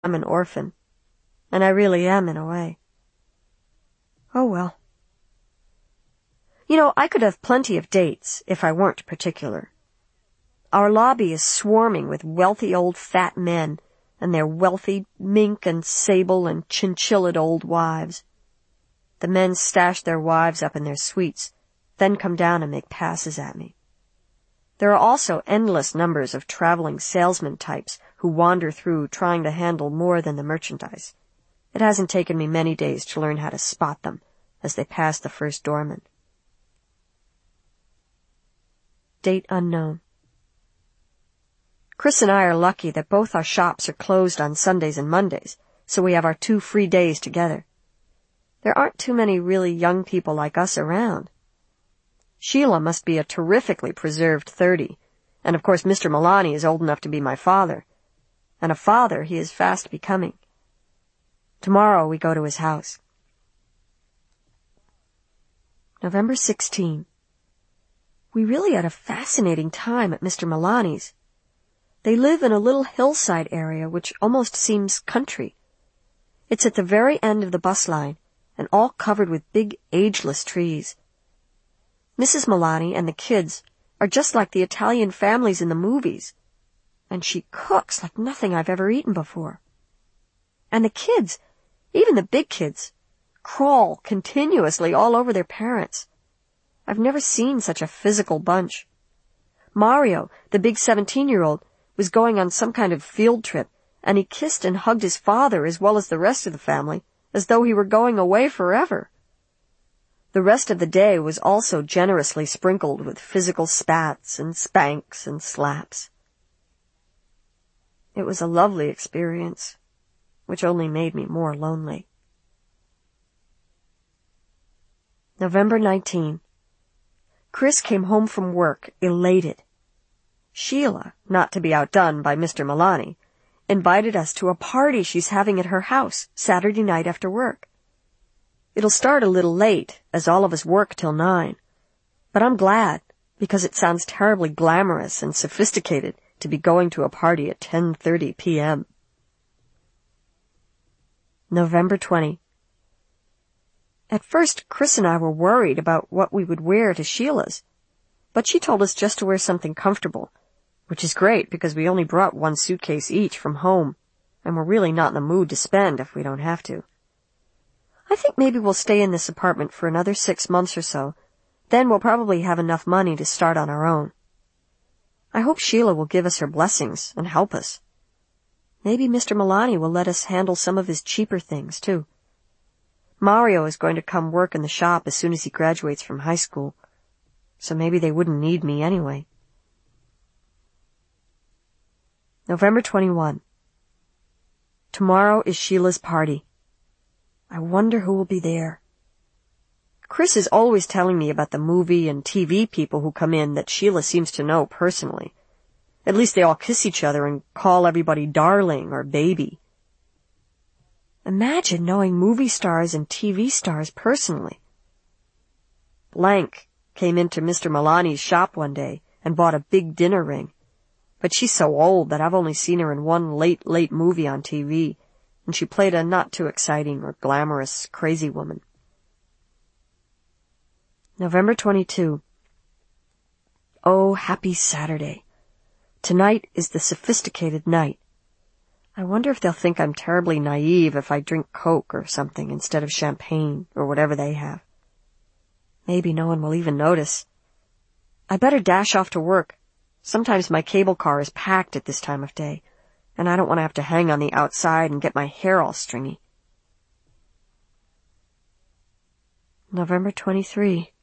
I'm an orphan. And I really am in a way. Oh well. You know, I could have plenty of dates if I weren't particular. Our lobby is swarming with wealthy old fat men and their wealthy mink and sable and chinchillaed old wives. The men stash their wives up in their suites, then come down and make passes at me. There are also endless numbers of traveling salesman types who wander through trying to handle more than the merchandise. It hasn't taken me many days to learn how to spot them as they pass the first doorman. Date unknown. Chris and I are lucky that both our shops are closed on Sundays and Mondays, so we have our 2 free days together. There aren't too many really young people like us around. Sheila must be a terrifically preserved 30, and of course Mr. Malani is old enough to be my father, and a father he is fast becoming. Tomorrow we go to his house. November 16. We really had a fascinating time at Mr. Malani's. They live in a little hillside area which almost seems country. It's at the very end of the bus line, and all covered with big, ageless trees. Mrs. Malani and the kids are just like the Italian families in the movies, and she cooks like nothing I've ever eaten before. And the kids, even the big kids, crawl continuously all over their parents. I've never seen such a physical bunch. Mario, the big 17-year-old, was going on some kind of field trip, and he kissed and hugged his father as well as the rest of the family, as though he were going away forever. The rest of the day was also generously sprinkled with physical spats and spanks and slaps. It was a lovely experience, which only made me more lonely. November 19. Chris came home from work, elated. Sheila, not to be outdone by Mr. Malani, invited us to a party she's having at her house Saturday night after work. It'll start a little late, as all of us work till 9, but I'm glad, because it sounds terribly glamorous and sophisticated to be going to a party at 10:30 p.m. November 20. At first, Chris and I were worried about what we would wear to Sheila's, but she told us just to wear something comfortable, which is great because we only brought 1 suitcase each from home, and we're really not in the mood to spend if we don't have to. I think maybe we'll stay in this apartment for another 6 months or so. Then we'll probably have enough money to start on our own. I hope Sheila will give us her blessings and help us. Maybe Mr. Malani will let us handle some of his cheaper things, too. Mario is going to come work in the shop as soon as he graduates from high school, so maybe they wouldn't need me anyway. November 21. Tomorrow is Sheila's party. I wonder who will be there. Chris is always telling me about the movie and TV people who come in that Sheila seems to know personally. At least they all kiss each other and call everybody darling or baby. Imagine knowing movie stars and TV stars personally. Blank came into Mr. Malani's shop one day and bought a big dinner ring. But she's so old that I've only seen her in one late movie on TV, and she played a not-too-exciting or glamorous crazy woman. November 22. Oh, happy Saturday. Tonight is the sophisticated night. I wonder if they'll think I'm terribly naive if I drink Coke or something instead of champagne or whatever they have. Maybe no one will even notice. I better dash off to work. Sometimes my cable car is packed at this time of day, and I don't want to have to hang on the outside and get my hair all stringy. November 23.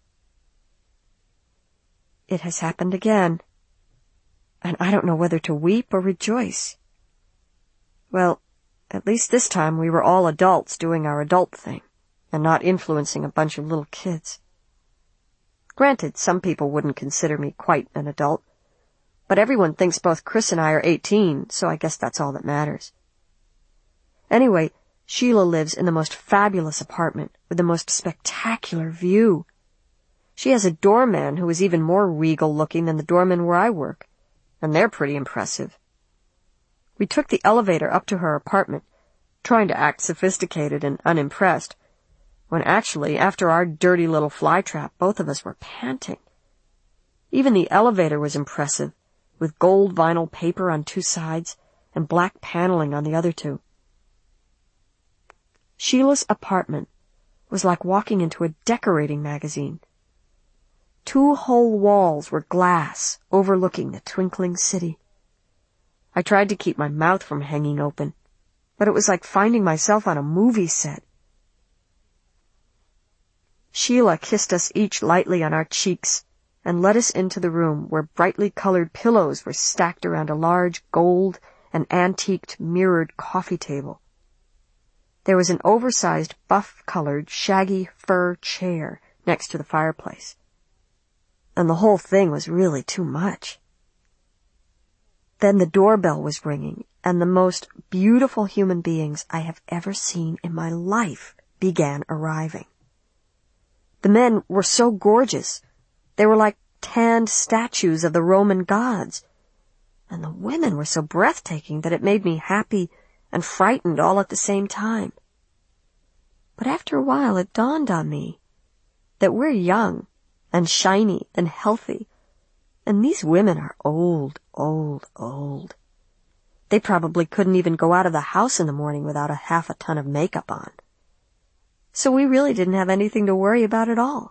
It has happened again, and I don't know whether to weep or rejoice. Well, at least this time we were all adults doing our adult thing, and not influencing a bunch of little kids. Granted, some people wouldn't consider me quite an adult, but everyone thinks both Chris and I are 18, so I guess that's all that matters. Anyway, Sheila lives in the most fabulous apartment with the most spectacular view. She has a doorman who is even more regal-looking than the doorman where I work, and they're pretty impressive. We took the elevator up to her apartment, trying to act sophisticated and unimpressed, when actually, after our dirty little flytrap, both of us were panting. Even the elevator was impressive, with gold vinyl paper on 2 sides and black paneling on the other 2. Sheila's apartment was like walking into a decorating magazine. 2 whole walls were glass, overlooking the twinkling city. I tried to keep my mouth from hanging open, but it was like finding myself on a movie set. Sheila kissed us each lightly on our cheeks and led us into the room where brightly colored pillows were stacked around a large gold and antiqued mirrored coffee table. There was an oversized buff-colored shaggy fur chair next to the fireplace. And the whole thing was really too much. Then the doorbell was ringing, and the most beautiful human beings I have ever seen in my life began arriving. The men were so gorgeous. They were like tanned statues of the Roman gods. And the women were so breathtaking that it made me happy and frightened all at the same time. But after a while it dawned on me that we're young and shiny and healthy, and these women are old, old, old. They probably couldn't even go out of the house in the morning without half a ton of makeup on. So we really didn't have anything to worry about at all.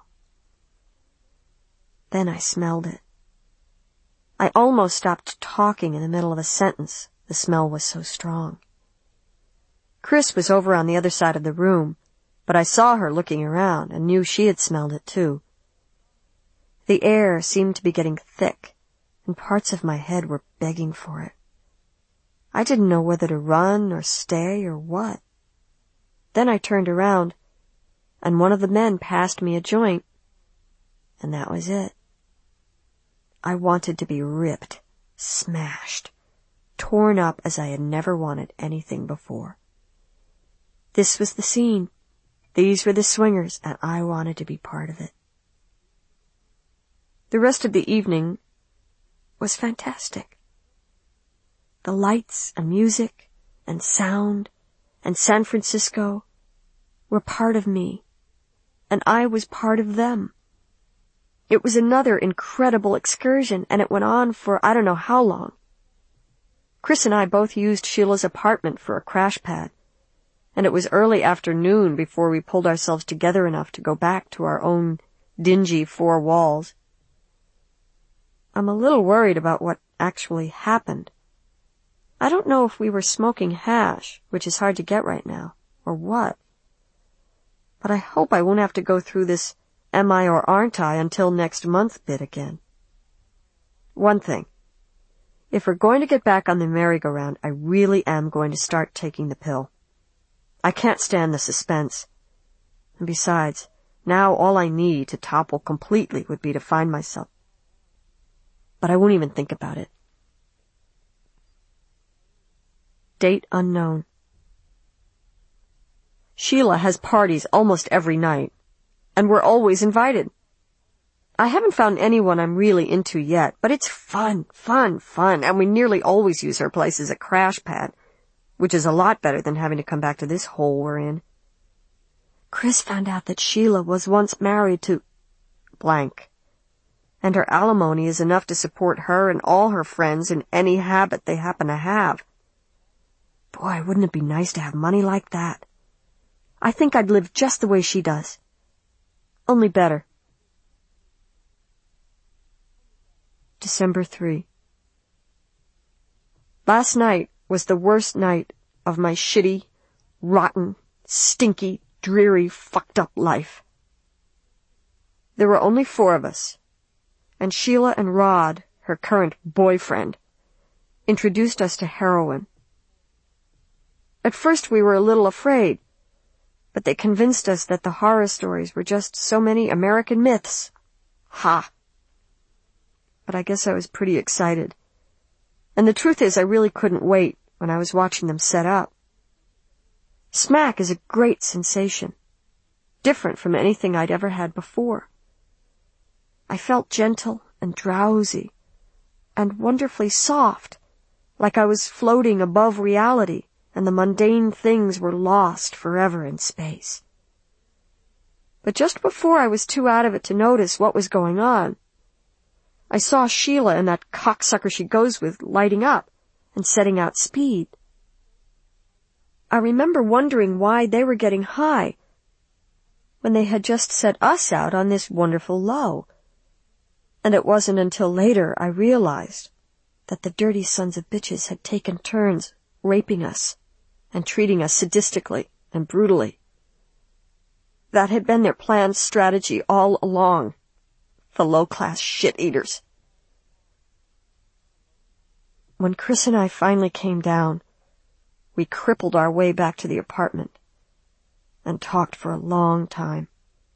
Then I smelled it. I almost stopped talking in the middle of a sentence. The smell was so strong. Chris was over on the other side of the room, but I saw her looking around and knew she had smelled it too. The air seemed to be getting thick, and parts of my head were begging for it. I didn't know whether to run or stay or what. Then I turned around, and one of the men passed me a joint, and that was it. I wanted to be ripped, smashed, torn up as I had never wanted anything before. This was the scene. These were the swingers, and I wanted to be part of it. The rest of the evening was fantastic. The lights and music and sound and San Francisco were part of me, and I was part of them. It was another incredible excursion, and it went on for I don't know how long. Chris and I both used Sheila's apartment for a crash pad, and it was early afternoon before we pulled ourselves together enough to go back to our own dingy 4 walls. I'm a little worried about what actually happened. I don't know if we were smoking hash, which is hard to get right now, or what. But I hope I won't have to go through this am I or aren't I until next month bit again. One thing. If we're going to get back on the merry-go-round, I really am going to start taking the pill. I can't stand the suspense. And besides, now all I need to topple completely would be to find myself. But I won't even think about it. Date unknown. Sheila has parties almost every night, and we're always invited. I haven't found anyone I'm really into yet, but it's fun, and we nearly always use her place as a crash pad, which is a lot better than having to come back to this hole we're in. Chris found out that Sheila was once married to blank, and her alimony is enough to support her and all her friends in any habit they happen to have. Boy, wouldn't it be nice to have money like that? I think I'd live just the way she does. Only better. December 3. Last night was the worst night of my shitty, rotten, stinky, dreary, fucked up life. There were only 4 of us, and Sheila and Rod, her current boyfriend, introduced us to heroin. At first we were a little afraid, but they convinced us that the horror stories were just so many American myths. Ha! But I guess I was pretty excited. And the truth is I really couldn't wait when I was watching them set up. Smack is a great sensation, different from anything I'd ever had before. I felt gentle and drowsy and wonderfully soft, like I was floating above reality and the mundane things were lost forever in space. But just before I was too out of it to notice what was going on, I saw Sheila and that cocksucker she goes with lighting up and setting out speed. I remember wondering why they were getting high when they had just set us out on this wonderful low. And it wasn't until later I realized that the dirty sons of bitches had taken turns raping us and treating us sadistically and brutally. That had been their planned strategy all along. The low-class shit-eaters. When Chris and I finally came down, we crippled our way back to the apartment and talked for a long time.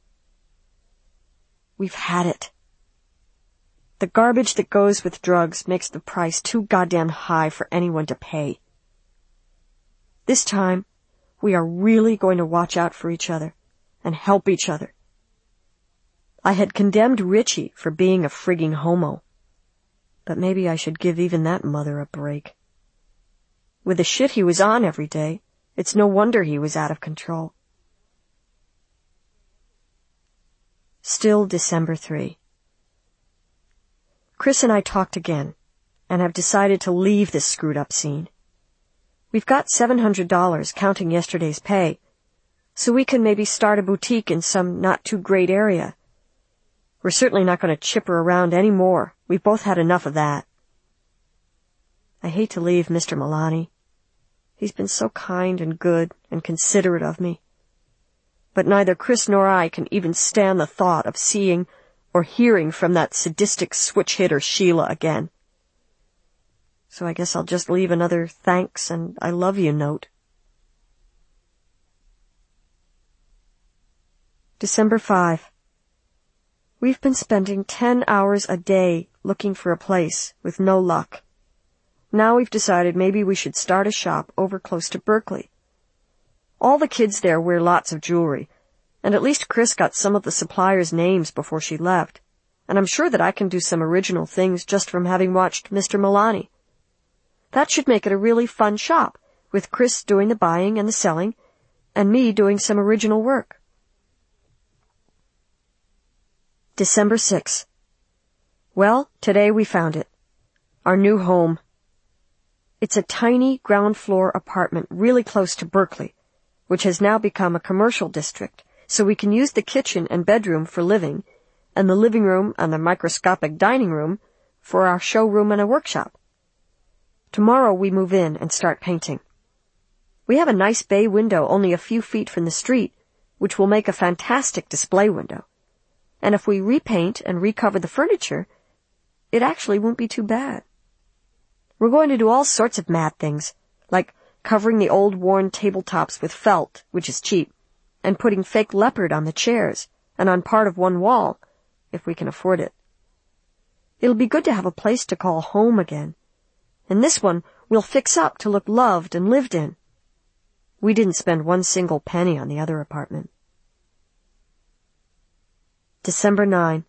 We've had it. The garbage that goes with drugs makes the price too goddamn high for anyone to pay. This time, we are really going to watch out for each other and help each other. I had condemned Richie for being a frigging homo, but maybe I should give even that mother a break. With the shit he was on every day, it's no wonder he was out of control. Still December 3. Chris and I talked again, and have decided to leave this screwed-up scene. We've got $700, counting yesterday's pay, so we can maybe start a boutique in some not-too-great area. We're certainly not going to chipper around any more. We've both had enough of that. I hate to leave Mr. Milani. He's been so kind and good and considerate of me. But neither Chris nor I can even stand the thought of seeing or hearing from that sadistic switch-hitter Sheila again. So I guess I'll just leave another thanks and I love you note. December 5. We've been spending 10 hours a day looking for a place with no luck. Now we've decided maybe we should start a shop over close to Berkeley. All the kids there wear lots of jewelry, and at least Chris got some of the suppliers' names before she left, and I'm sure that I can do some original things just from having watched Mr. Milani. That should make it a really fun shop, with Chris doing the buying and the selling, and me doing some original work. December 6. Well, today we found it. Our new home. It's a tiny ground-floor apartment really close to Berkeley, which has now become a commercial district, so we can use the kitchen and bedroom for living, and the living room and the microscopic dining room for our showroom and a workshop. Tomorrow we move in and start painting. We have a nice bay window only a few feet from the street, which will make a fantastic display window. And if we repaint and recover the furniture, it actually won't be too bad. We're going to do all sorts of mad things, like covering the old worn tabletops with felt, which is cheap, and putting fake leopard on the chairs and on part of one wall, if we can afford it. It'll be good to have a place to call home again. And this one we'll fix up to look loved and lived in. We didn't spend one single penny on the other apartment. December 9.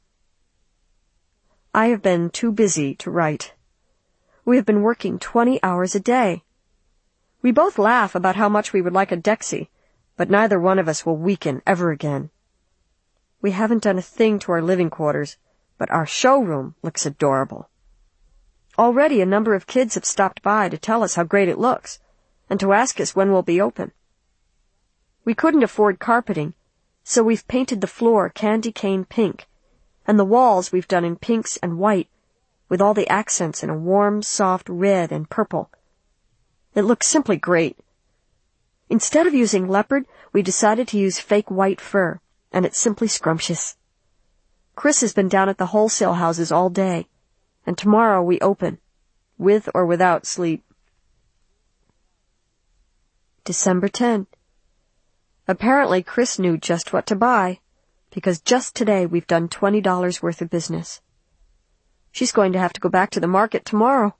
I have been too busy to write. We have been working 20 hours a day. We both laugh about how much we would like a Dexy, but neither one of us will weaken ever again. We haven't done a thing to our living quarters, but our showroom looks adorable. Already a number of kids have stopped by to tell us how great it looks, and to ask us when we'll be open. We couldn't afford carpeting, so we've painted the floor candy cane pink, and the walls we've done in pinks and white, with all the accents in a warm, soft red and purple. It looks simply great. Instead of using leopard, we decided to use fake white fur, and it's simply scrumptious. Chris has been down at the wholesale houses all day, and tomorrow we open, with or without sleep. December 10. Apparently Chris knew just what to buy, because just today we've done $20 worth of business. She's going to have to go back to the market tomorrow.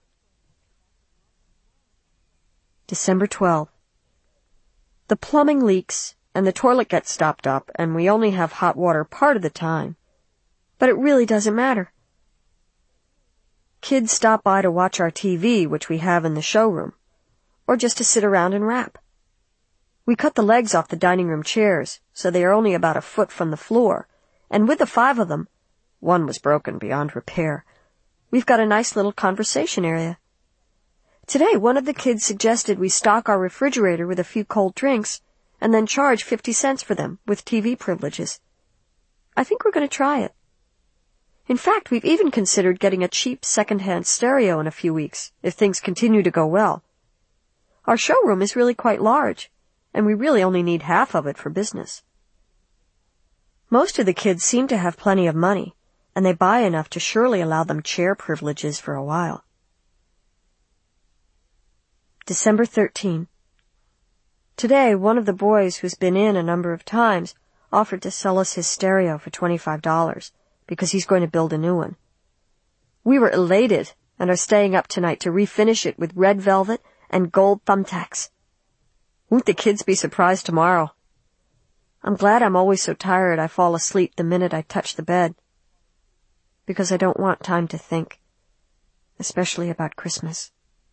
December 12. The plumbing leaks, and the toilet gets stopped up, and we only have hot water part of the time. But it really doesn't matter. Kids stop by to watch our TV, which we have in the showroom, or just to sit around and rap. We cut the legs off the dining room chairs, so they are only about a foot from the floor, and with the 5 of them, one was broken beyond repair, we've got a nice little conversation area. Today, one of the kids suggested we stock our refrigerator with a few cold drinks and then charge 50 cents for them with TV privileges. I think we're going to try it. In fact, we've even considered getting a cheap second-hand stereo in a few weeks, if things continue to go well. Our showroom is really quite large, and we really only need half of it for business. Most of the kids seem to have plenty of money, and they buy enough to surely allow them chair privileges for a while. December 13. Today, one of the boys who's been in a number of times offered to sell us his stereo for $25 because he's going to build a new one. We were elated and are staying up tonight to refinish it with red velvet and gold thumbtacks. Won't the kids be surprised tomorrow? I'm glad I'm always so tired I fall asleep the minute I touch the bed, because I don't want time to think, especially about Christmas.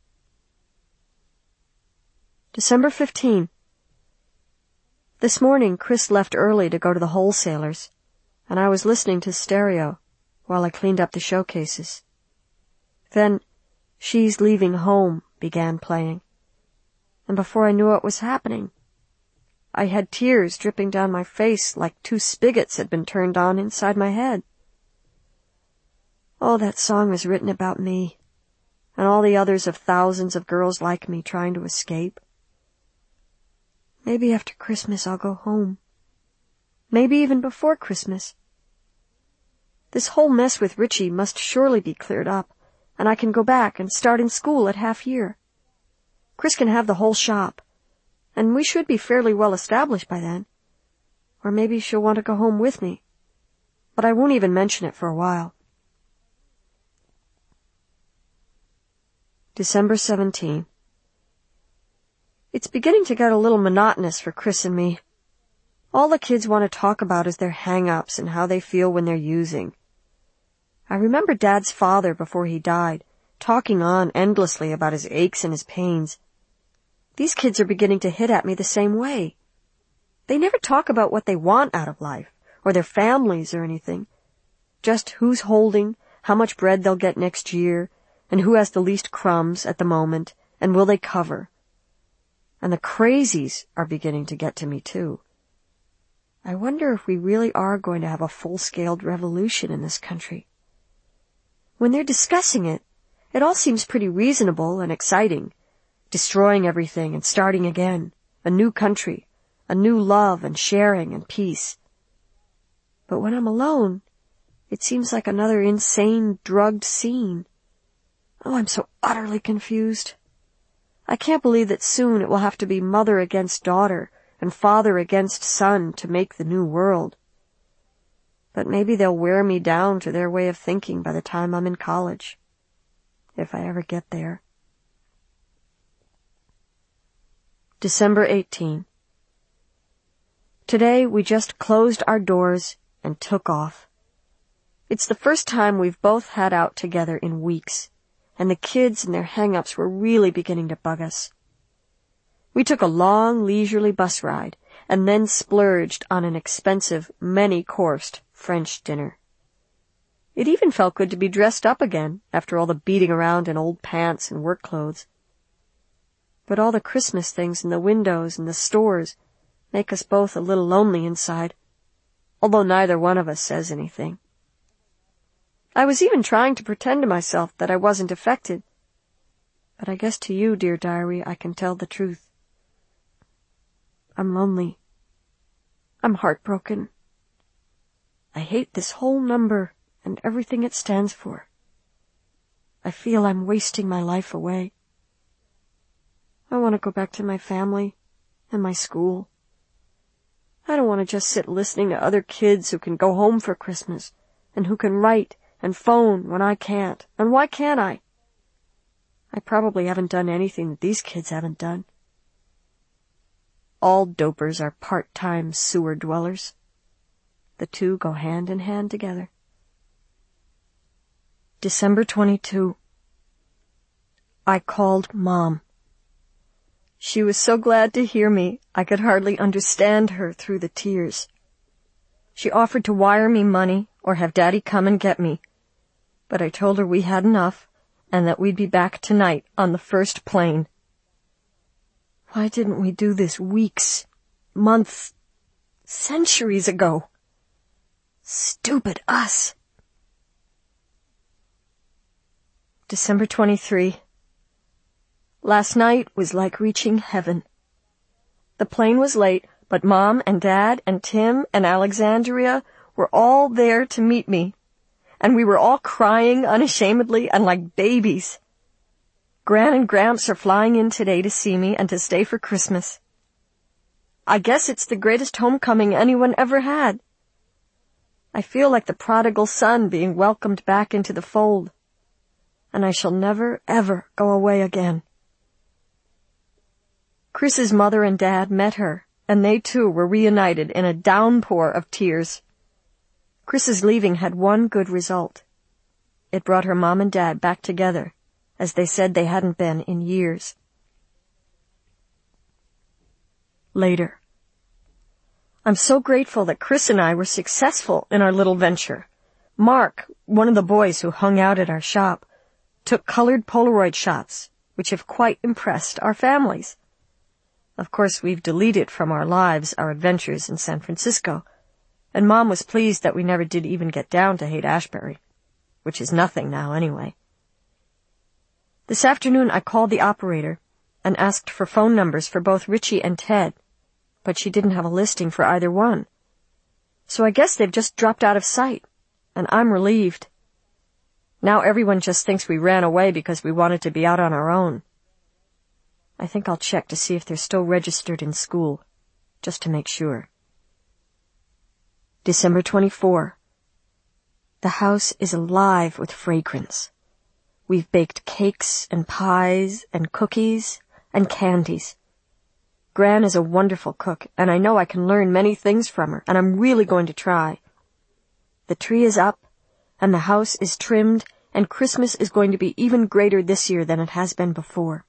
December 15. This morning, Chris left early to go to the wholesalers, and I was listening to stereo while I cleaned up the showcases. Then, She's Leaving Home began playing, and before I knew what was happening, I had tears dripping down my face like 2 spigots had been turned on inside my head. Oh, that song was written about me, and all the others of thousands of girls like me trying to escape. Maybe after Christmas I'll go home. Maybe even before Christmas. This whole mess with Richie must surely be cleared up, and I can go back and start in school at half-year. Chris can have the whole shop, and we should be fairly well established by then. Or maybe she'll want to go home with me, but I won't even mention it for a while. December 17. It's beginning to get a little monotonous for Chris and me. All the kids want to talk about is their hang-ups and how they feel when they're using. I remember Dad's father before he died, talking on endlessly about his aches and his pains. These kids are beginning to hit at me the same way. They never talk about what they want out of life, or their families or anything. Just who's holding, how much bread they'll get next year, and who has the least crumbs at the moment, and will they cover. And the crazies are beginning to get to me, too. I wonder if we really are going to have a full-scale revolution in this country. When they're discussing it, it all seems pretty reasonable and exciting. Destroying everything and starting again. A new country. A new love and sharing and peace. But when I'm alone, it seems like another insane, drugged scene. Oh, I'm so utterly confused. I can't believe that soon it will have to be mother against daughter and father against son to make the new world. But maybe they'll wear me down to their way of thinking by the time I'm in college. If I ever get there. December 18. Today we just closed our doors and took off. It's the first time we've both had out together in weeks, and the kids and their hang-ups were really beginning to bug us. We took a long, leisurely bus ride, and then splurged on an expensive, many-coursed French dinner. It even felt good to be dressed up again, after all the beating around in old pants and work clothes. But all the Christmas things in the windows and the stores make us both a little lonely inside, although neither one of us says anything. I was even trying to pretend to myself that I wasn't affected. But I guess to you, dear diary, I can tell the truth. I'm lonely. I'm heartbroken. I hate this whole number and everything it stands for. I feel I'm wasting my life away. I want to go back to my family and my school. I don't want to just sit listening to other kids who can go home for Christmas and who can write and phone when I can't. And why can't I? I probably haven't done anything that these kids haven't done. All dopers are part-time sewer dwellers. The two go hand in hand together. December 22. I called Mom. She was so glad to hear me, I could hardly understand her through the tears. She offered to wire me money or have Daddy come and get me, but I told her we had enough and that we'd be back tonight on the first plane. Why didn't we do this weeks, months, centuries ago? Stupid us. December 23. Last night was like reaching heaven. The plane was late, but Mom and Dad and Tim and Alexandria were all there to meet me, and we were all crying unashamedly and like babies. Gran and Gramps are flying in today to see me and to stay for Christmas. I guess it's the greatest homecoming anyone ever had. I feel like the prodigal son being welcomed back into the fold, and I shall never, ever go away again. Chris's mother and dad met her, and they too were reunited in a downpour of tears. Chris's leaving had one good result. It brought her mom and dad back together, as they said they hadn't been in years. Later. I'm so grateful that Chris and I were successful in our little venture. Mark, one of the boys who hung out at our shop, took colored Polaroid shots, which have quite impressed our families. Of course, we've deleted from our lives our adventures in San Francisco, and Mom was pleased that we never did even get down to Haight-Ashbury, which is nothing now anyway. This afternoon I called the operator and asked for phone numbers for both Richie and Ted, but she didn't have a listing for either one. So I guess they've just dropped out of sight, and I'm relieved. Now everyone just thinks we ran away because we wanted to be out on our own. I think I'll check to see if they're still registered in school, just to make sure. December 24. The house is alive with fragrance. We've baked cakes and pies and cookies and candies. Gran is a wonderful cook, and I know I can learn many things from her, and I'm really going to try. The tree is up, and the house is trimmed, and Christmas is going to be even greater this year than it has been before.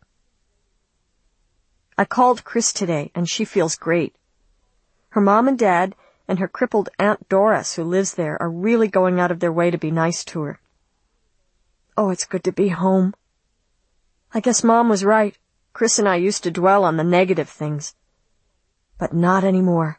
I called Chris today, and she feels great. Her mom and dad and her crippled Aunt Doris, who lives there, are really going out of their way to be nice to her. Oh, it's good to be home. I guess Mom was right. Chris and I used to dwell on the negative things. But not anymore.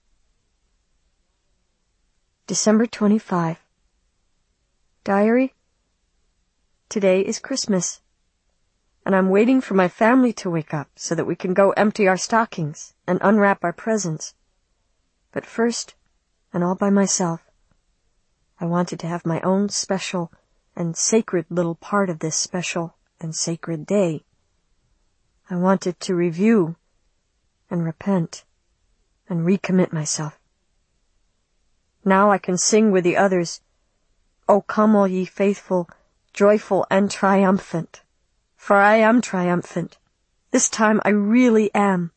December 25. Diary. Today is Christmas, and I'm waiting for my family to wake up so that we can go empty our stockings and unwrap our presents. But first, and all by myself, I wanted to have my own special and sacred little part of this special and sacred day. I wanted to review and repent and recommit myself. Now I can sing with the others, "O come all ye faithful, joyful and triumphant, for I am triumphant. This time I really am."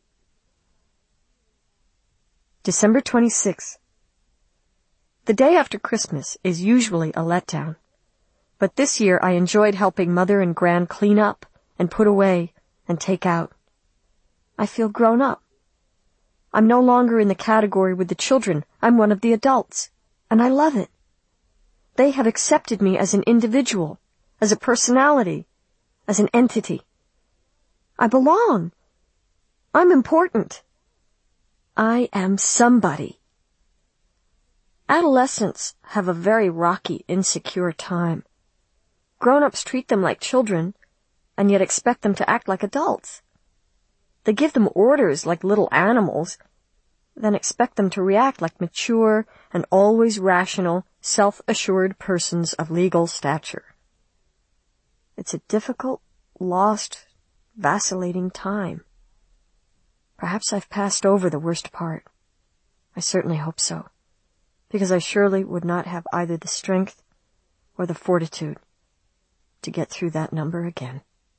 December 26. The day after Christmas is usually a letdown, but this year I enjoyed helping Mother and Gran clean up and put away and take out. I feel grown up. I'm no longer in the category with the children. I'm one of the adults, and I love it. They have accepted me as an individual, as a personality, as an entity. I belong. I'm important. I am somebody. Adolescents have a very rocky, insecure time. Grown-ups treat them like children, and yet expect them to act like adults. They give them orders like little animals, then expect them to react like mature and always rational, self-assured persons of legal stature. It's a difficult, lost, vacillating time. Perhaps I've passed over the worst part. I certainly hope so, because I surely would not have either the strength or the fortitude to get through that number again.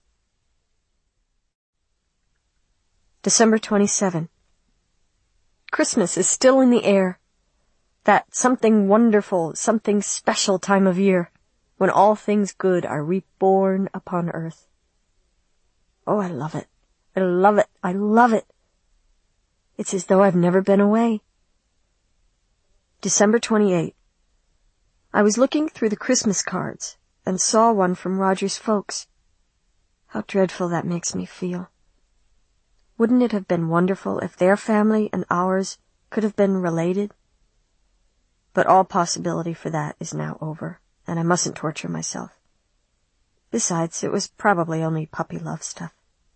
December 27. Christmas is still in the air. That something wonderful, something special time of year, when all things good are reborn upon earth. Oh, I love it. I love it. I love it. It's as though I've never been away. December 28. I was looking through the Christmas cards and saw one from Roger's folks. How dreadful that makes me feel. Wouldn't it have been wonderful if their family and ours could have been related? But all possibility for that is now over, and I mustn't torture myself. Besides, it was probably only puppy love stuff.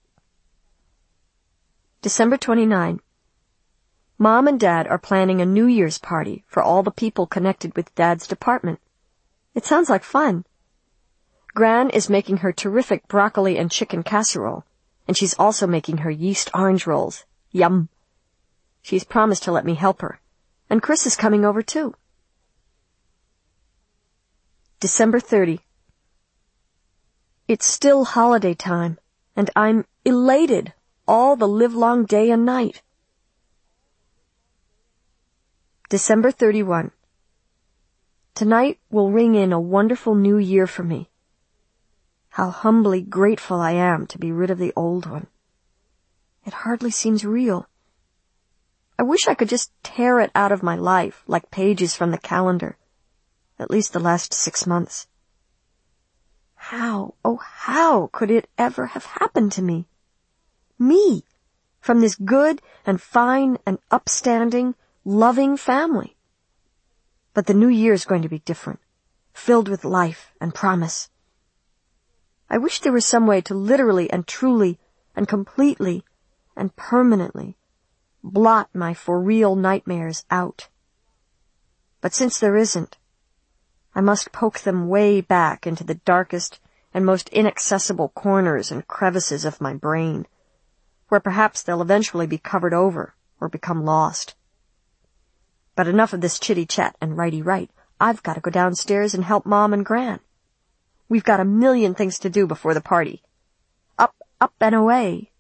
December 29. Mom and Dad are planning a New Year's party for all the people connected with Dad's department. It sounds like fun. Gran is making her terrific broccoli and chicken casserole, and she's also making her yeast orange rolls. Yum! She's promised to let me help her, and Chris is coming over too. December 30. It's still holiday time, and I'm elated all the livelong day and night. December 31. Tonight will ring in a wonderful new year for me. How humbly grateful I am to be rid of the old one. It hardly seems real. I wish I could just tear it out of my life like pages from the calendar, at least the last 6 months. How, oh how could it ever have happened to me? Me, from this good and fine and upstanding, loving family. But the new year is going to be different, filled with life and promise. I wish there was some way to literally and truly and completely and permanently blot my for real nightmares out. But since there isn't, I must poke them way back into the darkest and most inaccessible corners and crevices of my brain, where perhaps they'll eventually be covered over or become lost. But enough of this chitty-chat and righty-right. I've got to go downstairs and help Mom and Gran. We've got a million things to do before the party. Up, up, and away.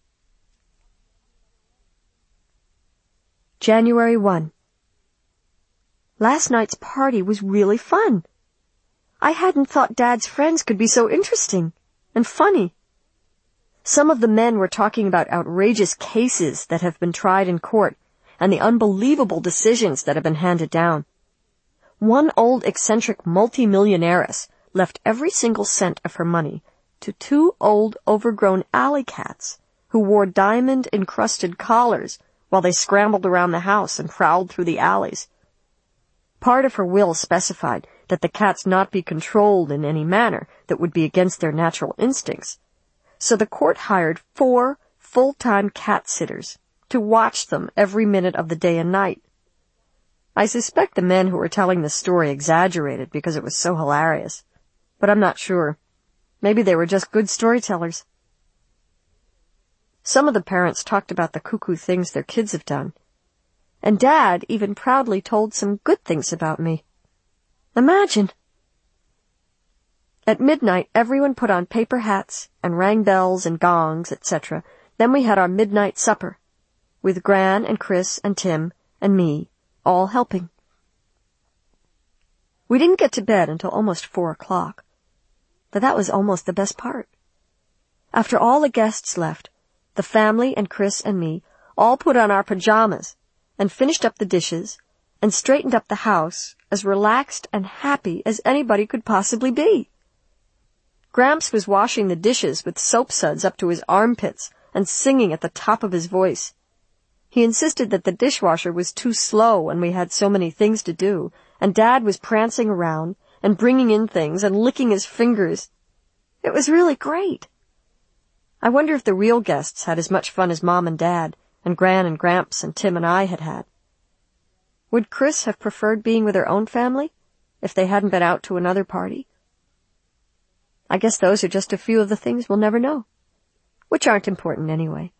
January 1. Last night's party was really fun. I hadn't thought Dad's friends could be so interesting and funny. Some of the men were talking about outrageous cases that have been tried in court and the unbelievable decisions that have been handed down. One old eccentric multimillionairess left every single cent of her money to 2 old overgrown alley cats who wore diamond-encrusted collars while they scrambled around the house and prowled through the alleys. Part of her will specified that the cats not be controlled in any manner that would be against their natural instincts. So the court hired 4 full-time cat sitters to watch them every minute of the day and night. I suspect the men who were telling the story exaggerated because it was so hilarious, but I'm not sure. Maybe they were just good storytellers. Some of the parents talked about the cuckoo things their kids have done, and Dad even proudly told some good things about me. Imagine! At midnight, everyone put on paper hats and rang bells and gongs, etc. Then we had our midnight supper, with Gran and Chris and Tim and me, all helping. We didn't get to bed until almost 4 o'clock, but that was almost the best part. After all the guests left, the family and Chris and me all put on our pajamas and finished up the dishes and straightened up the house as relaxed and happy as anybody could possibly be. Gramps was washing the dishes with soap suds up to his armpits and singing at the top of his voice. He insisted that the dishwasher was too slow when we had so many things to do, and Dad was prancing around and bringing in things and licking his fingers. It was really great. I wonder if the real guests had as much fun as Mom and Dad, and Gran and Gramps and Tim and I had had. Would Chris have preferred being with her own family if they hadn't been out to another party? I guess those are just a few of the things we'll never know, which aren't important anyway.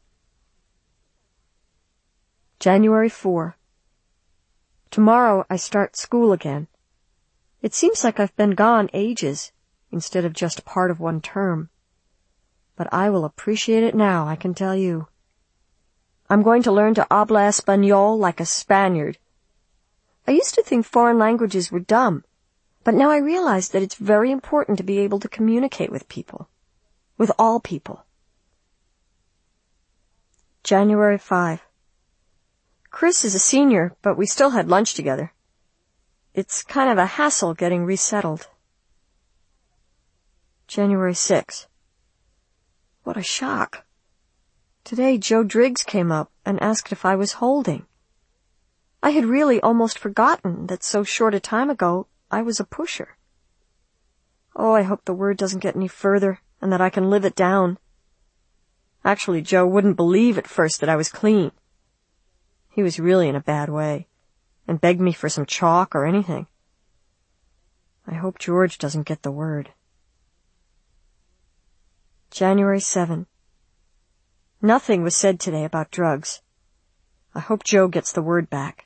January 4. Tomorrow I start school again. It seems like I've been gone ages, instead of just part of one term. But I will appreciate it now, I can tell you. I'm going to learn to habla español like a Spaniard. I used to think foreign languages were dumb, but now I realize that it's very important to be able to communicate with people. With all people. January 5. Chris is a senior, but we still had lunch together. It's kind of a hassle getting resettled. January 6. What a shock. Today Joe Driggs came up and asked if I was holding. I had really almost forgotten that so short a time ago I was a pusher. Oh, I hope the word doesn't get any further and that I can live it down. Actually, Joe wouldn't believe at first that I was clean. He was really in a bad way and begged me for some chalk or anything. I hope George doesn't get the word. January 7. Nothing was said today about drugs. I hope Joe gets the word back.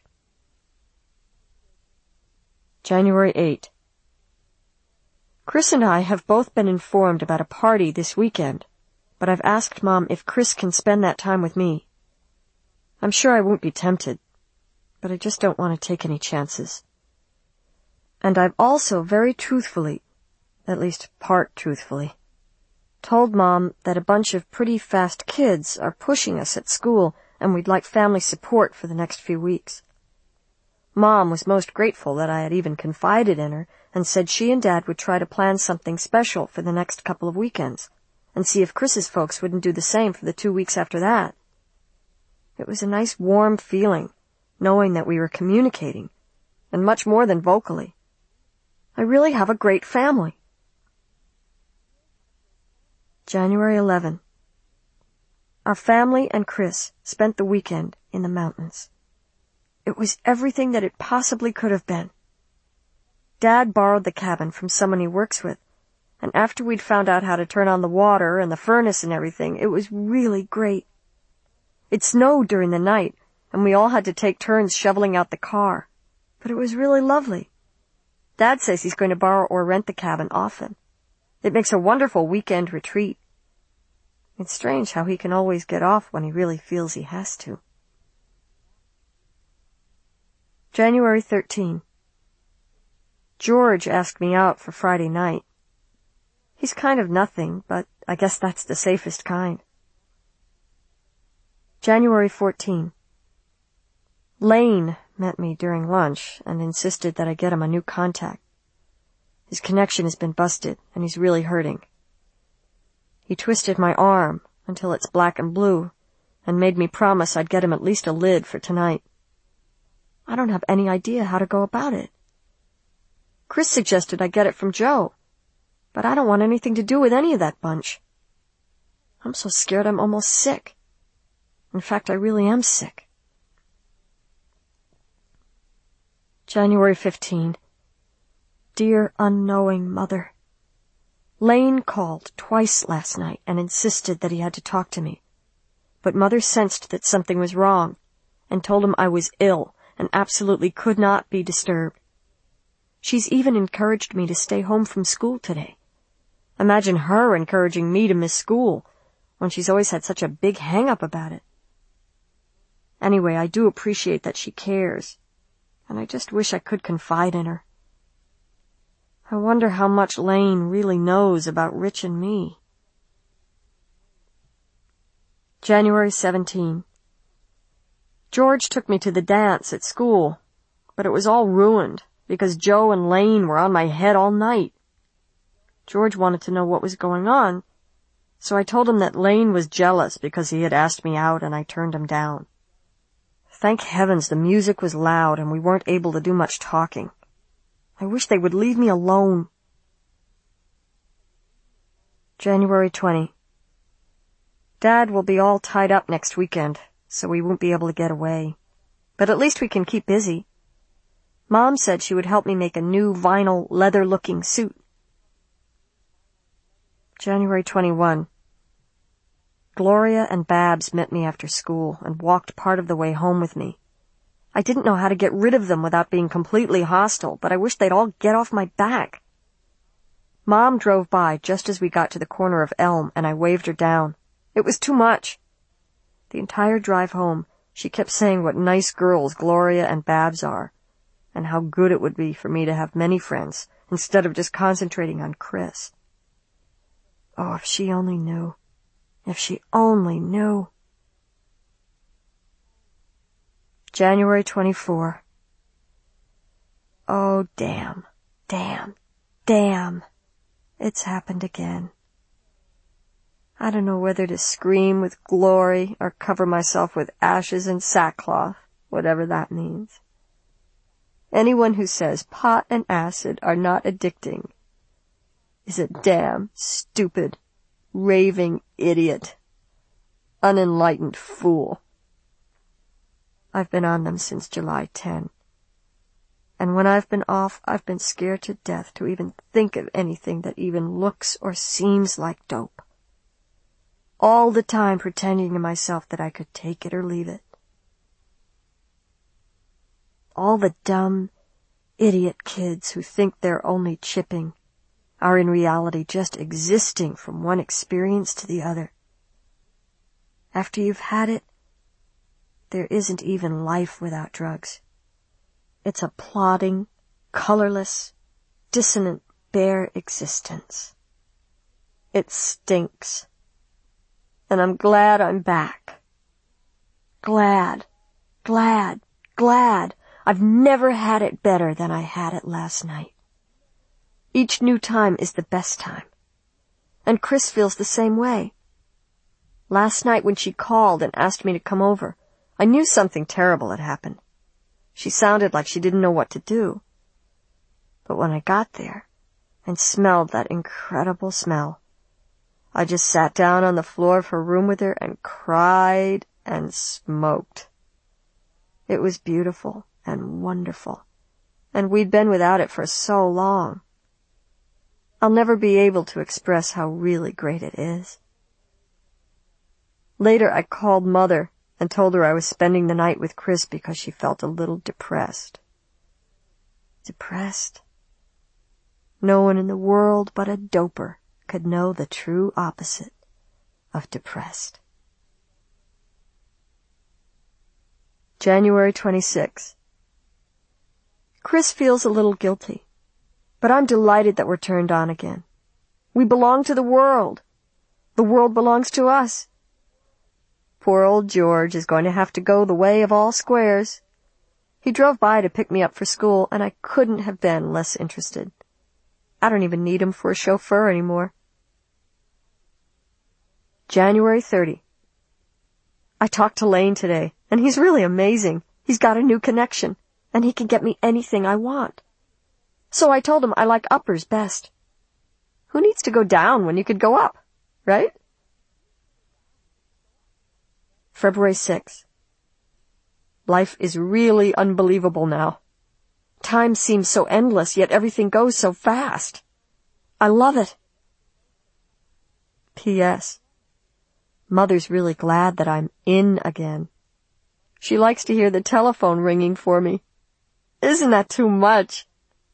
January 8. Chris and I have both been informed about a party this weekend, but I've asked Mom if Chris can spend that time with me. I'm sure I won't be tempted, but I just don't want to take any chances. And I've also very truthfully, at least part truthfully, told Mom that a bunch of pretty fast kids are pushing us at school and we'd like family support for the next few weeks. Mom was most grateful that I had even confided in her and said she and Dad would try to plan something special for the next couple of weekends and see if Chris's folks wouldn't do the same for the 2 weeks after that. It was a nice warm feeling, knowing that we were communicating, and much more than vocally. I really have a great family. January 11. Our family and Chris spent the weekend in the mountains. It was everything that it possibly could have been. Dad borrowed the cabin from someone he works with, and after we'd found out how to turn on the water and the furnace and everything, it was really great. It snowed during the night, and we all had to take turns shoveling out the car, but it was really lovely. Dad says he's going to borrow or rent the cabin often. It makes a wonderful weekend retreat. It's strange how he can always get off when he really feels he has to. January 13. George asked me out for Friday night. He's kind of nothing, but I guess that's the safest kind. January 14. Lane met me during lunch and insisted that I get him a new contact. His connection has been busted, and he's really hurting. He twisted my arm until it's black and blue and made me promise I'd get him at least a lid for tonight. I don't have any idea how to go about it. Chris suggested I get it from Joe, but I don't want anything to do with any of that bunch. I'm so scared I'm almost sick. In fact, I really am sick. January 15. Dear unknowing Mother, Lane called twice last night and insisted that he had to talk to me. But Mother sensed that something was wrong and told him I was ill and absolutely could not be disturbed. She's even encouraged me to stay home from school today. Imagine her encouraging me to miss school when she's always had such a big hang-up about it. Anyway, I do appreciate that she cares, and I just wish I could confide in her. I wonder how much Lane really knows about Rich and me. January 17. George took me to the dance at school, but it was all ruined because Joe and Lane were on my head all night. George wanted to know what was going on, so I told him that Lane was jealous because he had asked me out and I turned him down. Thank heavens the music was loud and we weren't able to do much talking. I wish they would leave me alone. January 20. Dad will be all tied up next weekend, so we won't be able to get away. But at least we can keep busy. Mom said she would help me make a new vinyl leather-looking suit. January 21. Gloria and Babs met me after school and walked part of the way home with me. I didn't know how to get rid of them without being completely hostile, but I wished they'd all get off my back. Mom drove by just as we got to the corner of Elm, and I waved her down. It was too much. The entire drive home, she kept saying what nice girls Gloria and Babs are, and how good it would be for me to have many friends, instead of just concentrating on Chris. Oh, if she only knew. If she only knew. January 24. Oh, damn, damn, damn. It's happened again. I don't know whether to scream with glory or cover myself with ashes and sackcloth, whatever that means. Anyone who says pot and acid are not addicting is a damn stupid, raving idiot, unenlightened fool. I've been on them since July 10. And when I've been off, I've been scared to death to even think of anything that even looks or seems like dope. All the time pretending to myself that I could take it or leave it. All the dumb, idiot kids who think they're only chipping are in reality just existing from one experience to the other. After you've had it, there isn't even life without drugs. It's a plodding, colorless, dissonant, bare existence. It stinks. And I'm glad I'm back. Glad, glad, glad. I've never had it better than I had it last night. Each new time is the best time. And Chris feels the same way. Last night when she called and asked me to come over, I knew something terrible had happened. She sounded like she didn't know what to do. But when I got there and smelled that incredible smell, I just sat down on the floor of her room with her and cried and smoked. It was beautiful and wonderful, and we'd been without it for so long. I'll never be able to express how really great it is. Later I called Mother and told her I was spending the night with Chris because she felt a little depressed. Depressed? No one in the world but a doper could know the true opposite of depressed. January 26. Chris feels a little guilty, but I'm delighted that we're turned on again. We belong to the world. The world belongs to us. Poor old George is going to have to go the way of all squares. He drove by to pick me up for school, and I couldn't have been less interested. I don't even need him for a chauffeur anymore. January 30. I talked to Lane today, and he's really amazing. He's got a new connection, and he can get me anything I want. So I told him I like uppers best. Who needs to go down when you could go up, right? February 6. Life is really unbelievable now. Time seems so endless, yet everything goes so fast. I love it. P.S. Mother's really glad that I'm in again. She likes to hear the telephone ringing for me. Isn't that too much?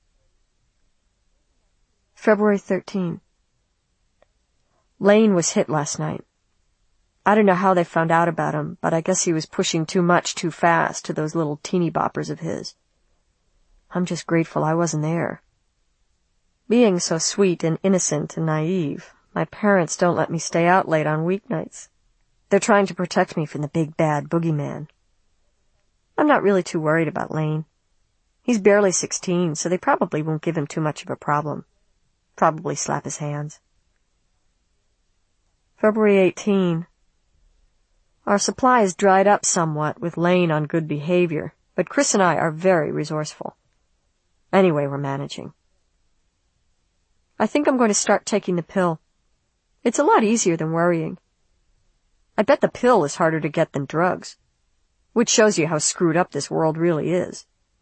February 13. Lane was hit last night. I don't know how they found out about him, but I guess he was pushing too much too fast to those little teeny boppers of his. I'm just grateful I wasn't there. Being so sweet and innocent and naive, my parents don't let me stay out late on weeknights. They're trying to protect me from the big bad boogeyman. I'm not really too worried about Lane. He's barely 16, so they probably won't give him too much of a problem. Probably slap his hands. February 18. Our supply has dried up somewhat with Lane on good behavior, but Chris and I are very resourceful. Anyway, we're managing. I think I'm going to start taking the pill. It's a lot easier than worrying. I bet the pill is harder to get than drugs, which shows you how screwed up this world really is.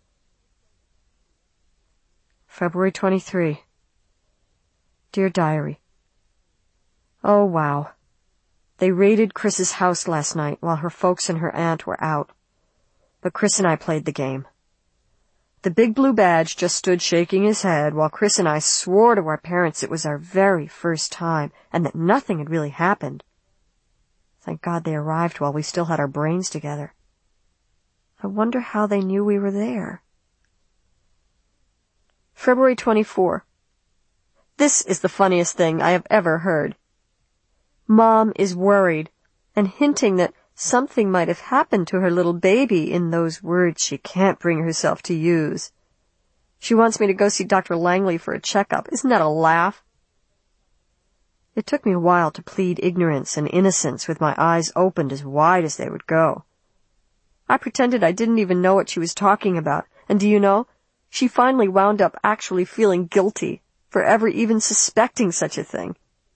February 23. Dear Diary. Oh, wow. They raided Chris's house last night while her folks and her aunt were out. But Chris and I played the game. The big blue badge just stood shaking his head while Chris and I swore to our parents it was our very first time and that nothing had really happened. Thank God they arrived while we still had our brains together. I wonder how they knew we were there. February 24. This is the funniest thing I have ever heard. Mom is worried and hinting that Something might have happened to her little baby in those words she can't bring herself to use. She wants me to go see Dr. Langley for a checkup. Isn't that a laugh? It took me a while to plead ignorance and innocence with my eyes opened as wide as they would go. I pretended I didn't even know what she was talking about, and do you know, she finally wound up actually feeling guilty for ever even suspecting such a thing.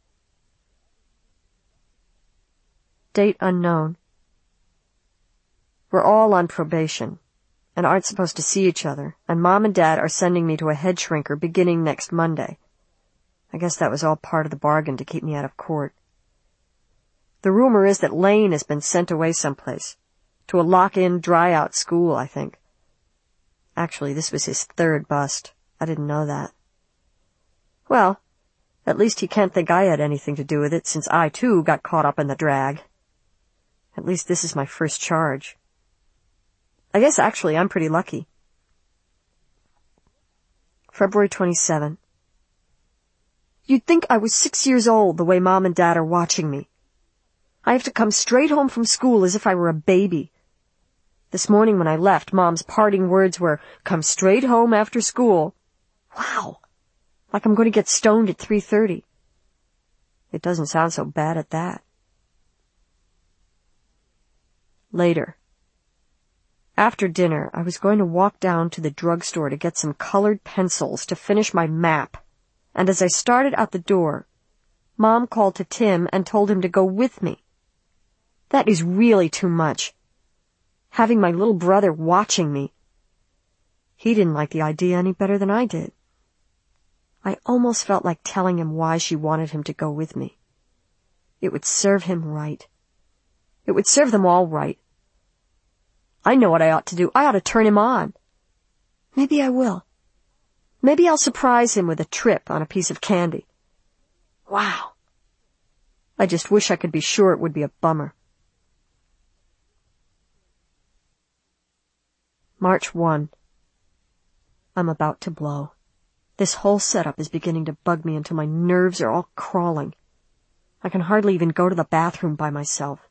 Date unknown. We're all on probation and aren't supposed to see each other, and Mom and Dad are sending me to a head shrinker beginning next Monday. I guess that was all part of the bargain to keep me out of court. The rumor is that Lane has been sent away someplace, to a lock-in, dry-out school, I think. Actually, this was his third bust. I didn't know that. Well, at least he can't think I had anything to do with it, since I, too, got caught up in the drag. At least this is my first charge. I guess actually I'm pretty lucky. February 27. You'd think I was 6 years old the way Mom and Dad are watching me. I have to come straight home from school as if I were a baby. This morning when I left, Mom's parting words were, "Come straight home after school." Wow! Like I'm going to get stoned at 3:30. It doesn't sound so bad at that. Later. After dinner, I was going to walk down to the drugstore to get some colored pencils to finish my map, and as I started out the door, Mom called to Tim and told him to go with me. That is really too much. Having my little brother watching me. He didn't like the idea any better than I did. I almost felt like telling him why she wanted him to go with me. It would serve him right. It would serve them all right. I know what I ought to do. I ought to turn him on. Maybe I will. Maybe I'll surprise him with a trip on a piece of candy. Wow. I just wish I could be sure it would be a bummer. March 1. I'm about to blow. This whole setup is beginning to bug me until my nerves are all crawling. I can hardly even go to the bathroom by myself.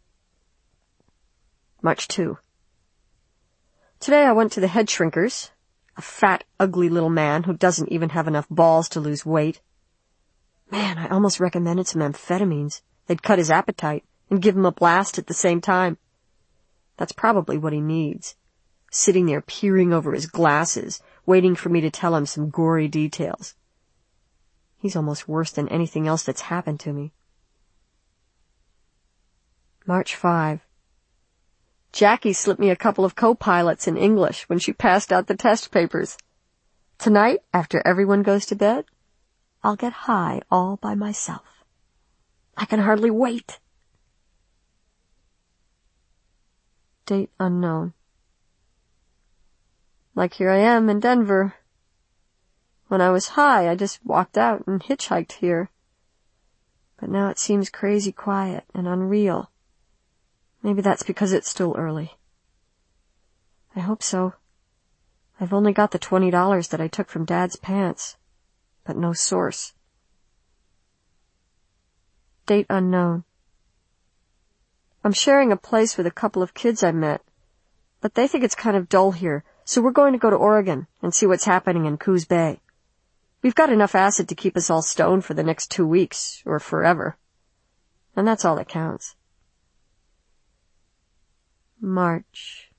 March 2. Today I went to the head shrinkers, a fat, ugly little man who doesn't even have enough balls to lose weight. Man, I almost recommended some amphetamines. They'd cut his appetite and give him a blast at the same time. That's probably what he needs. Sitting there peering over his glasses, waiting for me to tell him some gory details. He's almost worse than anything else that's happened to me. March 5. Jackie slipped me a couple of co-pilots in English when she passed out the test papers. Tonight, after everyone goes to bed, I'll get high all by myself. I can hardly wait. Date unknown. Like here I am in Denver. When I was high, I just walked out and hitchhiked here. But now it seems crazy quiet and unreal. Maybe that's because it's still early. I hope so. I've only got the $20 that I took from Dad's pants, but no source. Date unknown. I'm sharing a place with a couple of kids I met, but they think it's kind of dull here, so we're going to go to Oregon and see what's happening in Coos Bay. We've got enough acid to keep us all stoned for the next 2 weeks, or forever. And that's all that counts. March.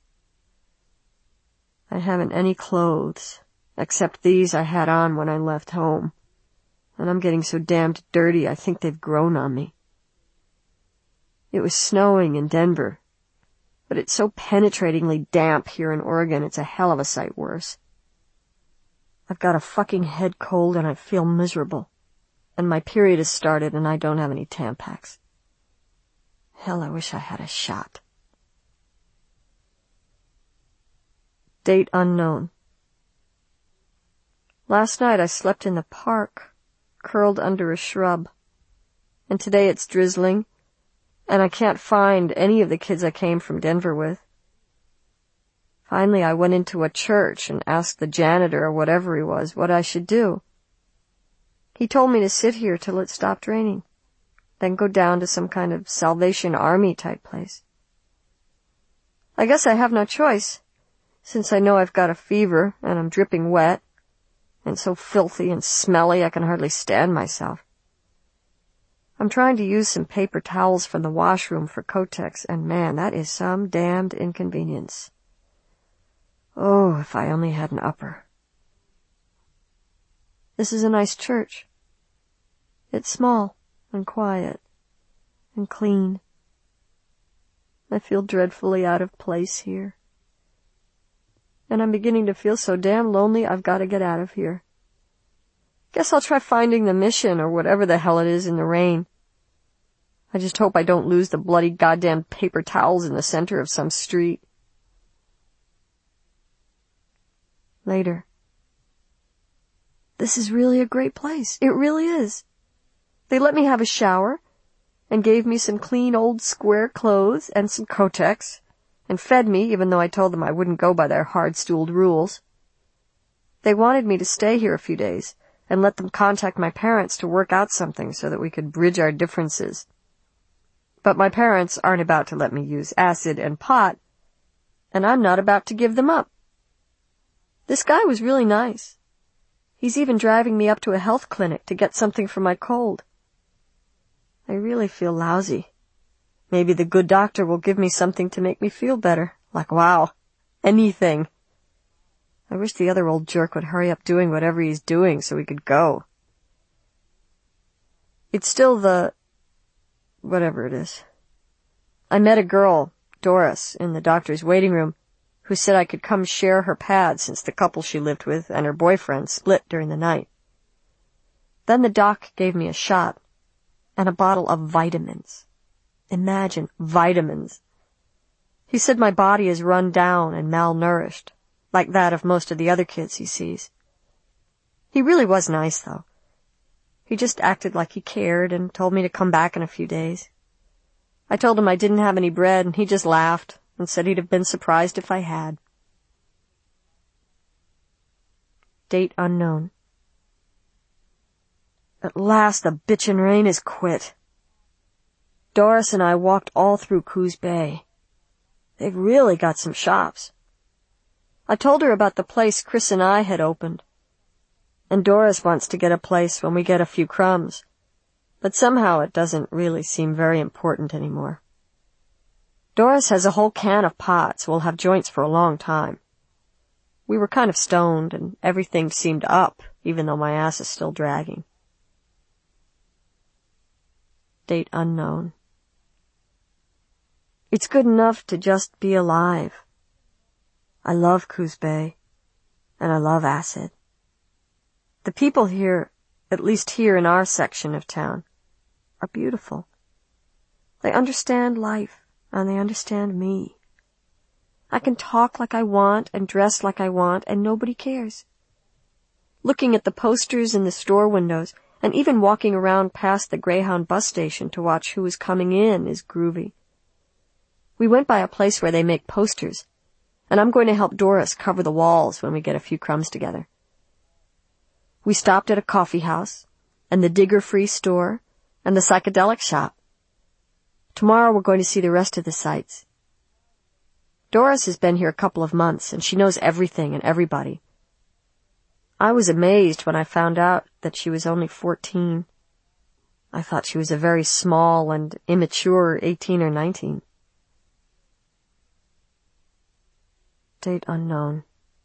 I haven't any clothes, except these I had on when I left home, and I'm getting so damned dirty I think they've grown on me. It was snowing in Denver, but it's so penetratingly damp here in Oregon it's a hell of a sight worse. I've got a fucking head cold and I feel miserable, and my period has started and I don't have any Tampax. Hell, I wish I had a shot. Date unknown. Last night I slept in the park, curled under a shrub, and today it's drizzling, and I can't find any of the kids I came from Denver with. Finally I went into a church and asked the janitor or whatever he was what I should do. He told me to sit here till it stopped raining. then go down to some kind of Salvation Army type place. I guess I have no choice, since I know I've got a fever and I'm dripping wet, and so filthy and smelly I can hardly stand myself. I'm trying to use some paper towels from the washroom for Kotex, and man, that is some damned inconvenience. Oh, if I only had an upper. This is a nice church. It's small and quiet and clean. I feel dreadfully out of place here. And I'm beginning to feel so damn lonely I've got to get out of here. Guess I'll try finding the mission or whatever the hell it is in the rain. I just hope I don't lose the bloody goddamn paper towels in the center of some street. Later. This is really a great place. It really is. They let me have a shower and gave me some clean old square clothes and some Kotex, and fed me even though I told them I wouldn't go by their hard-stooled rules. They wanted me to stay here a few days and let them contact my parents to work out something so that we could bridge our differences. But my parents aren't about to let me use acid and pot, and I'm not about to give them up. This guy was really nice. He's even driving me up to a health clinic to get something for my cold. I really feel lousy. Maybe the good doctor will give me something to make me feel better. Like, wow, anything. I wish the other old jerk would hurry up doing whatever he's doing so we could go. It's still whatever it is. I met a girl, Doris, in the doctor's waiting room, who said I could come share her pad since the couple she lived with and her boyfriend split during the night. Then the doc gave me a shot and a bottle of vitamins. Imagine, vitamins. He said my body is run down and malnourished, like that of most of the other kids he sees. He really was nice, though. He just acted like he cared and told me to come back in a few days. I told him I didn't have any bread, and he just laughed and said he'd have been surprised if I had. Date unknown. At last the bitchin' rain has quit. Doris and I walked all through Coos Bay. They've really got some shops. I told her about the place Chris and I had opened. And Doris wants to get a place when we get a few crumbs. But somehow it doesn't really seem very important anymore. Doris has a whole can of pot, so we'll have joints for a long time. We were kind of stoned, and everything seemed up, even though my ass is still dragging. Date unknown. It's good enough to just be alive. I love Coos Bay, and I love acid. The people here, at least here in our section of town, are beautiful. They understand life, and they understand me. I can talk like I want and dress like I want, and nobody cares. Looking at the posters in the store windows, and even walking around past the Greyhound bus station to watch who is coming in is groovy. We went by a place where they make posters, and I'm going to help Doris cover the walls when we get a few crumbs together. We stopped at a coffee house, and the Digger-Free store, and the psychedelic shop. Tomorrow we're going to see the rest of the sights. Doris has been here a couple of months, and she knows everything and everybody. I was amazed when I found out that she was only 14. I thought she was a very small and immature 18 or 19. Date unknown.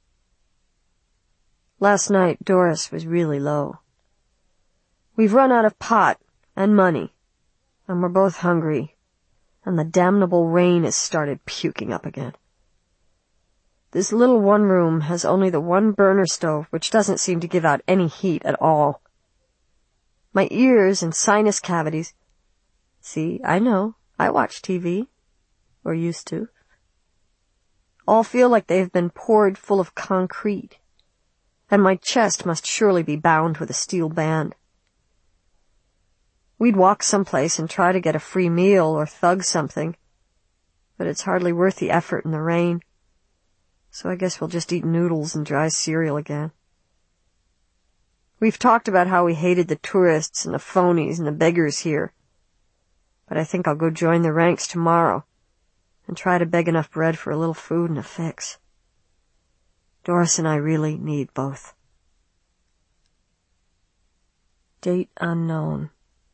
Last night, Doris was really low. We've run out of pot and money, and we're both hungry, and the damnable rain has started puking up again. This little one room has only the one burner stove, which doesn't seem to give out any heat at all. My ears and sinus cavities. See, I know, I watch TV, or used to. All feel like they've been poured full of concrete, and my chest must surely be bound with a steel band. We'd walk someplace and try to get a free meal or thug something, but it's hardly worth the effort in the rain, so I guess we'll just eat noodles and dry cereal again. We've talked about how we hated the tourists and the phonies and the beggars here, but I think I'll go join the ranks tomorrow and try to beg enough bread for a little food and a fix. Doris and I really need both. Date unknown.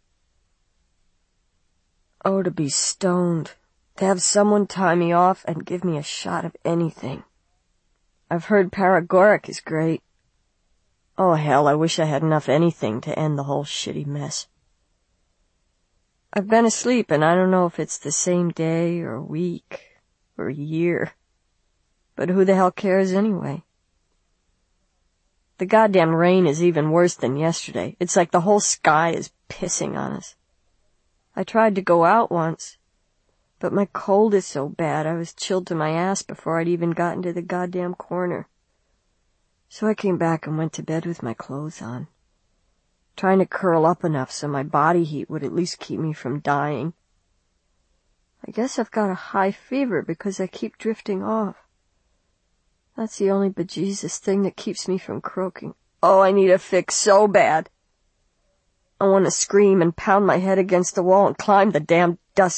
Oh, to be stoned. To have someone tie me off and give me a shot of anything. I've heard paregoric is great. Oh, hell, I wish I had enough anything to end the whole shitty mess. I've been asleep, and I don't know if it's the same day or week or year. But who the hell cares anyway? The goddamn rain is even worse than yesterday. It's like the whole sky is pissing on us. I tried to go out once, but my cold is so bad I was chilled to my ass before I'd even gotten to the goddamn corner. So I came back and went to bed with my clothes on, trying to curl up enough so my body heat would at least keep me from dying. I guess I've got a high fever because I keep drifting off. That's the only bejesus thing that keeps me from croaking. Oh, I need a fix so bad. I want to scream and pound my head against the wall and climb the damn